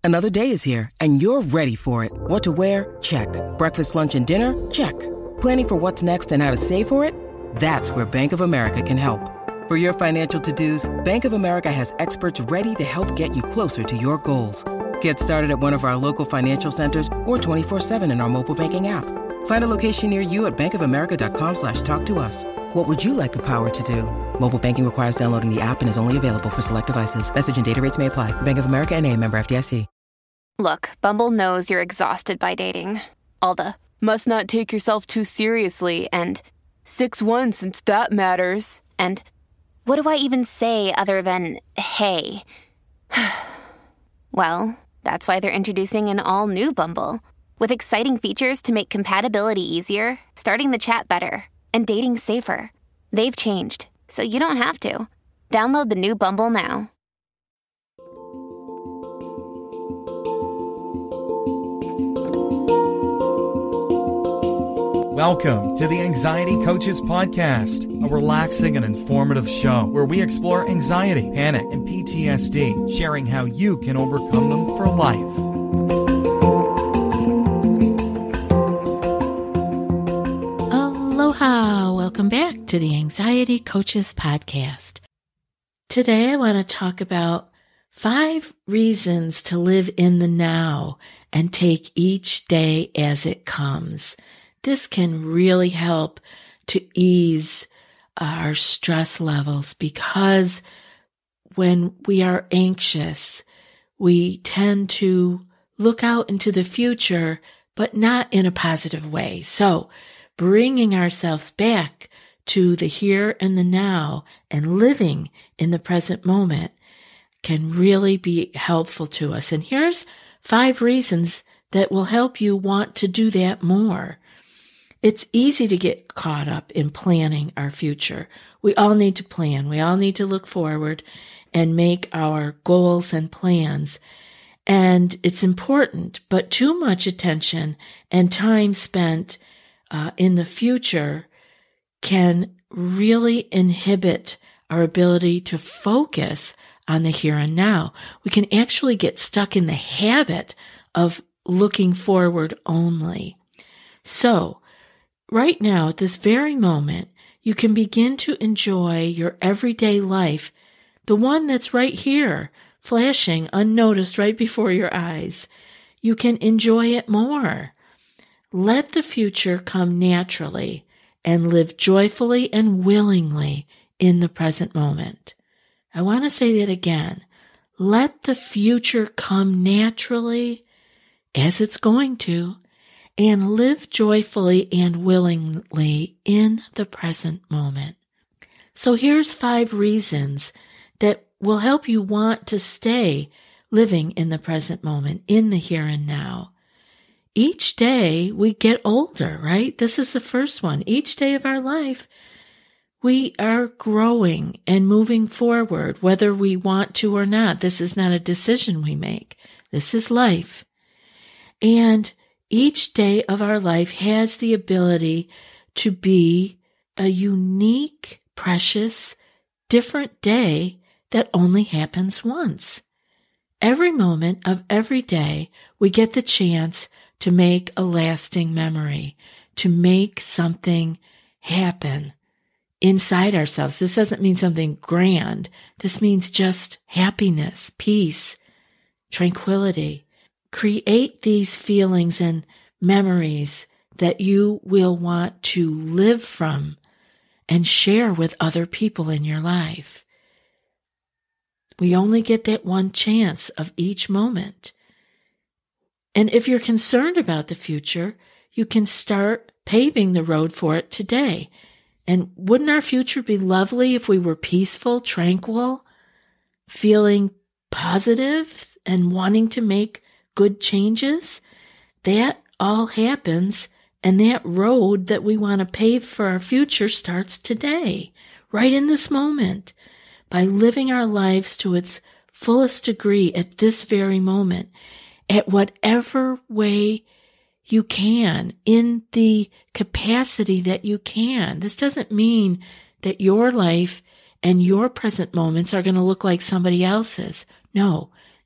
Another day is here, and you're ready for it. What to wear? Check. Breakfast, lunch, and dinner? Check. Planning for what's next and how to save for it? That's where Bank of America can help. For your financial to-dos, Bank of America has experts ready to help get you closer to your goals. Get started at one of our local financial centers or 24/7 in our mobile banking app. Find a location near you at bankofamerica.com/talktous. What would you like the power to do? Mobile banking requires downloading the app and is only available for select devices. Message and data rates may apply. Bank of America N.A., member FDIC. Look, Bumble knows you're exhausted by dating. All the, must not take yourself too seriously, and 6'1" since that matters, and what do I even say other than, hey? Well, that's why they're introducing an all-new Bumble, with exciting features to make compatibility easier, starting the chat better, and dating safer. They've changed, so you don't have to. Download the new Bumble now. Welcome to the Anxiety Coaches Podcast, a relaxing and informative show where we explore anxiety, panic, and PTSD, sharing how you can overcome them for life. Aloha! Welcome back to the Anxiety Coaches Podcast. Today I want to talk about 5 reasons to live in the now and take each day as it comes. This can really help to ease our stress levels, because when we are anxious, we tend to look out into the future, but not in a positive way. So bringing ourselves back to the here and the now and living in the present moment can really be helpful to us. And here's 5 reasons that will help you want to do that more. It's easy to get caught up in planning our future. We all need to plan. We all need to look forward and make our goals and plans. And it's important, but too much attention and time spent in the future can really inhibit our ability to focus on the here and now. We can actually get stuck in the habit of looking forward only. So, right now, at this very moment, you can begin to enjoy your everyday life, the one that's right here, flashing unnoticed right before your eyes. You can enjoy it more. Let the future come naturally and live joyfully and willingly in the present moment. I want to say that again. Let the future come naturally, as it's going to, and live joyfully and willingly in the present moment. So here's 5 reasons that will help you want to stay living in the present moment, in the here and now. Each day we get older, right? This is the first one. Each day of our life, we are growing and moving forward, whether we want to or not. This is not a decision we make. This is life. And each day of our life has the ability to be a unique, precious, different day that only happens once. Every moment of every day, we get the chance to make a lasting memory, to make something happen inside ourselves. This doesn't mean something grand. This means just happiness, peace, tranquility. Create these feelings and memories that you will want to live from and share with other people in your life. We only get that one chance of each moment. And if you're concerned about the future, you can start paving the road for it today. And wouldn't our future be lovely if we were peaceful, tranquil, feeling positive and wanting to make good changes? That all happens, and that road that we want to pave for our future starts today, right in this moment, by living our lives to its fullest degree at this very moment, at whatever way you can, in the capacity that you can. This doesn't mean that your life and your present moments are going to look like somebody else's. No,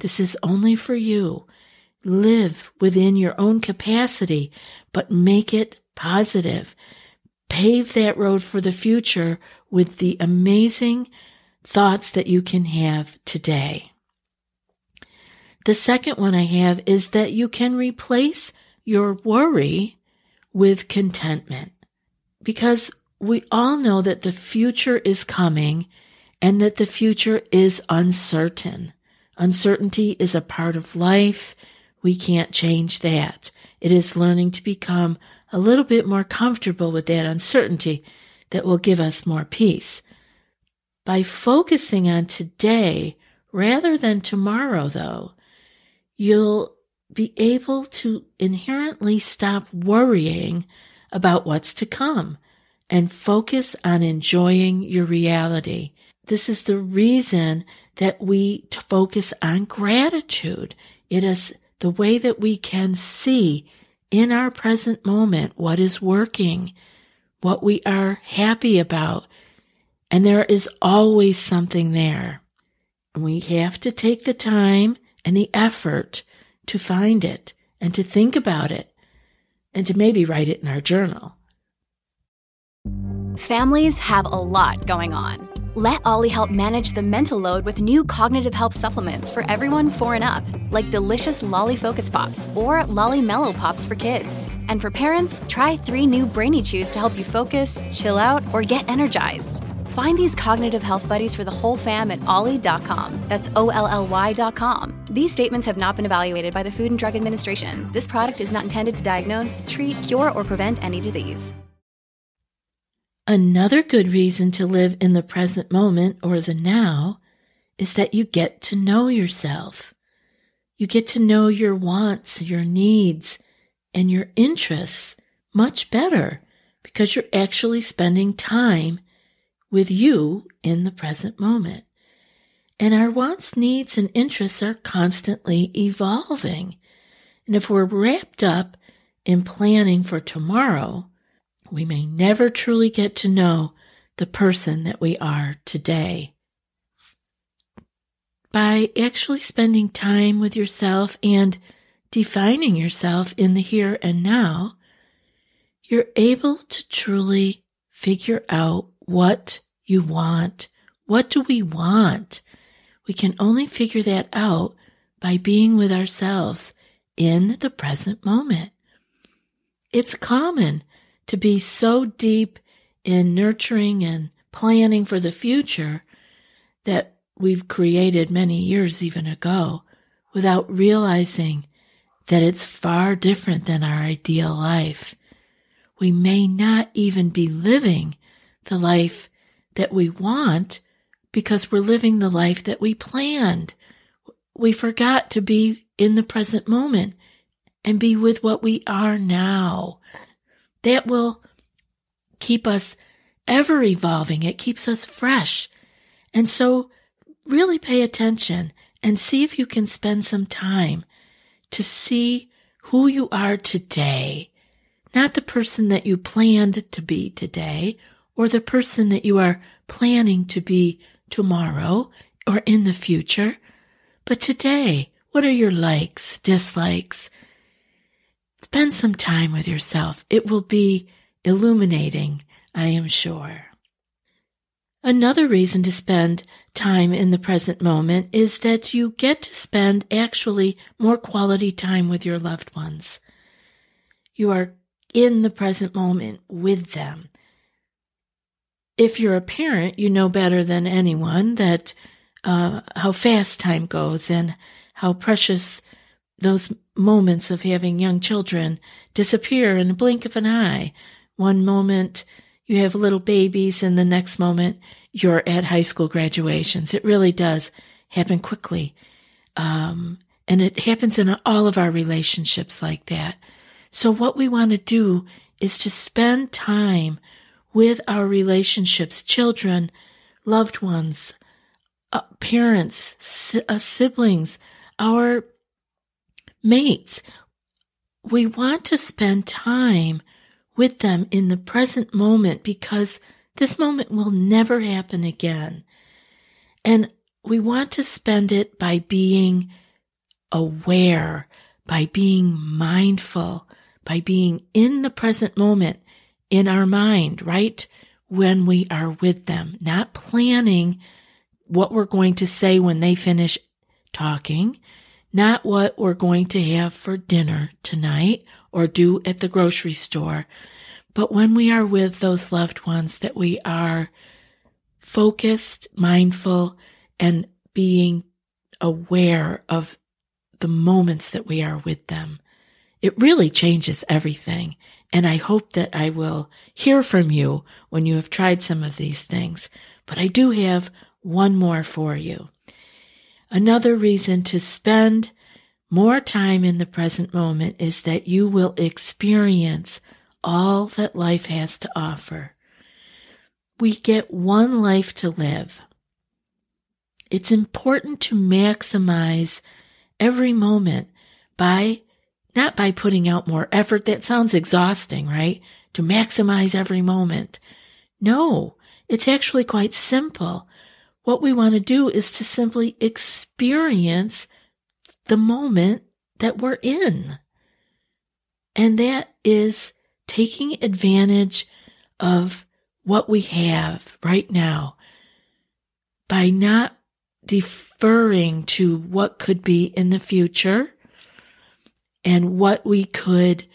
This is only for you. Live within your own capacity, but make it positive. Pave that road for the future with the amazing thoughts that you can have today. The second one I have is that you can replace your worry with contentment, because we all know that the future is coming and that the future is uncertain. Uncertainty is a part of life. We can't change that. It is learning to become a little bit more comfortable with that uncertainty that will give us more peace. By focusing on today rather than tomorrow, though, you'll be able to inherently stop worrying about what's to come and focus on enjoying your reality. This is the reason that we focus on gratitude. It is the way that we can see in our present moment what is working, what we are happy about, and there is always something there. We have to take the time and the effort to find it and to think about it and to maybe write it in our journal. Families have a lot going on. Let Ollie help manage the mental load with new cognitive help supplements for everyone 4 and up, like delicious Lolly Focus Pops or Lolly Mellow Pops for kids. And for parents, try 3 new Brainy Chews to help you focus, chill out, or get energized. Find these cognitive health buddies for the whole fam at ollie.com. That's OLLY.com. These statements have not been evaluated by the Food and Drug Administration. This product is not intended to diagnose, treat, cure, or prevent any disease. Another good reason to live in the present moment or the now is that you get to know yourself. You get to know your wants, your needs, and your interests much better because you're actually spending time with you in the present moment. And our wants, needs, and interests are constantly evolving. And if we're wrapped up in planning for tomorrow, we may never truly get to know the person that we are today. By actually spending time with yourself and defining yourself in the here and now, you're able to truly figure out what you want. What do we want? We can only figure that out by being with ourselves in the present moment. It's common to be so deep in nurturing and planning for the future that we've created many years even ago without realizing that it's far different than our ideal life. We may not even be living the life that we want because we're living the life that we planned. We forgot to be in the present moment and be with what we are now. That will keep us ever evolving. It keeps us fresh. And so really pay attention and see if you can spend some time to see who you are today, not the person that you planned to be today or the person that you are planning to be tomorrow or in the future, but today. What are your likes, dislikes? Spend some time with yourself. It will be illuminating, I am sure. Another reason to spend time in the present moment is that you get to spend actually more quality time with your loved ones. You are in the present moment with them. If you're a parent, you know better than anyone that how fast time goes and how precious those moments of having young children disappear in a blink of an eye. One moment you have little babies and the next moment you're at high school graduations. It really does happen quickly. And it happens in all of our relationships like that. So what we want to do is to spend time with our relationships, children, loved ones, parents, siblings, our mates. We want to spend time with them in the present moment because this moment will never happen again. And we want to spend it by being aware, by being mindful, by being in the present moment in our mind, right when we are with them, not planning what we're going to say when they finish talking, not what we're going to have for dinner tonight or do at the grocery store, but when we are with those loved ones, that we are focused, mindful, and being aware of the moments that we are with them. It really changes everything. And I hope that I will hear from you when you have tried some of these things. But I do have one more for you. Another reason to spend more time in the present moment is that you will experience all that life has to offer. We get one life to live. It's important to maximize every moment not by putting out more effort. That sounds exhausting, right? To maximize every moment. No, it's actually quite simple. What we want to do is to simply experience the moment that we're in. And that is taking advantage of what we have right now by not deferring to what could be in the future and what we could,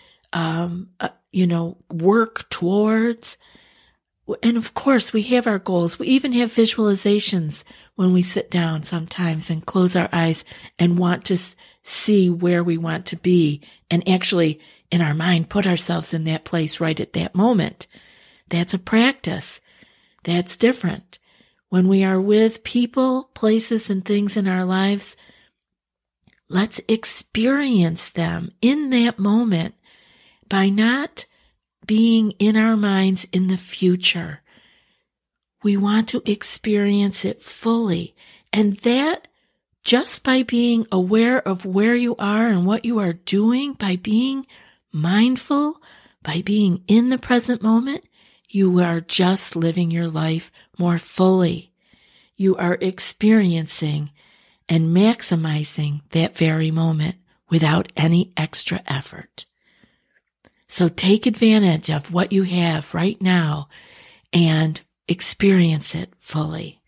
work towards. And of course, we have our goals. We even have visualizations when we sit down sometimes and close our eyes and want to see where we want to be and actually in our mind put ourselves in that place right at that moment. That's a practice. That's different. When we are with people, places, and things in our lives, let's experience them in that moment by not being in our minds in the future. We want to experience it fully. And that, just by being aware of where you are and what you are doing, by being mindful, by being in the present moment, you are just living your life more fully. You are experiencing and maximizing that very moment without any extra effort. So take advantage of what you have right now and experience it fully.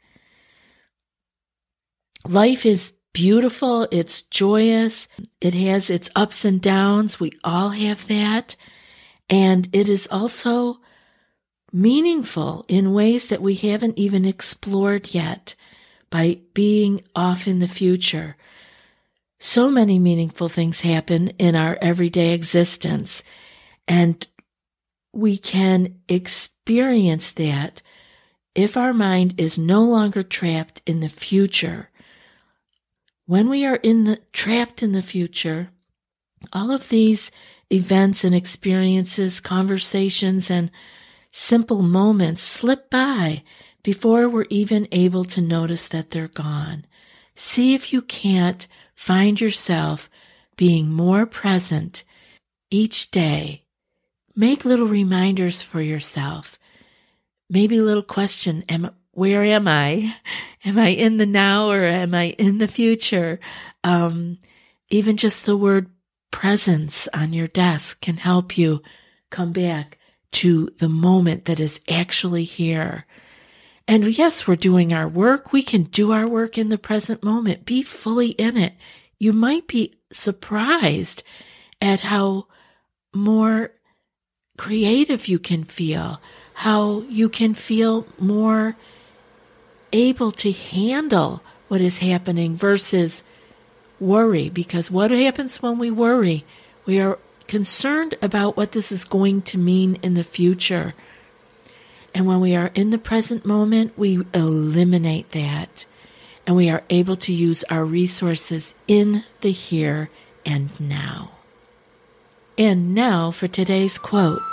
Life is beautiful. It's joyous. It has its ups and downs. We all have that. And it is also meaningful in ways that we haven't even explored yet by being off in the future. So many meaningful things happen in our everyday existence, and we can experience that if our mind is no longer trapped in the future. When we are trapped in the future, all of these events and experiences, conversations, and simple moments slip by before we're even able to notice that they're gone. See if you can't find yourself being more present each day. Make little reminders for yourself. Maybe a little question, where am I? Am I in the now or am I in the future? Even just the word presence on your desk can help you come back to the moment that is actually here. And yes, we're doing our work. We can do our work in the present moment. Be fully in it. You might be surprised at how more creative you can feel, how you can feel more able to handle what is happening versus worry. Because what happens when we worry? We are concerned about what this is going to mean in the future. And when we are in the present moment, we eliminate that. And we are able to use our resources in the here and now. And now for today's quote.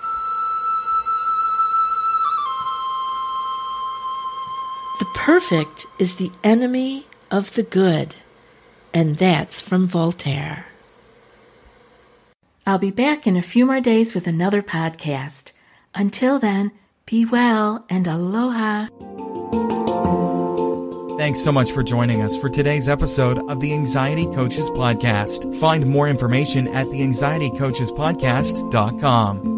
The perfect is the enemy of the good. And that's from Voltaire. I'll be back in a few more days with another podcast. Until then, be well and aloha. Thanks so much for joining us for today's episode of the Anxiety Coaches Podcast. Find more information at theanxietycoachespodcast.com.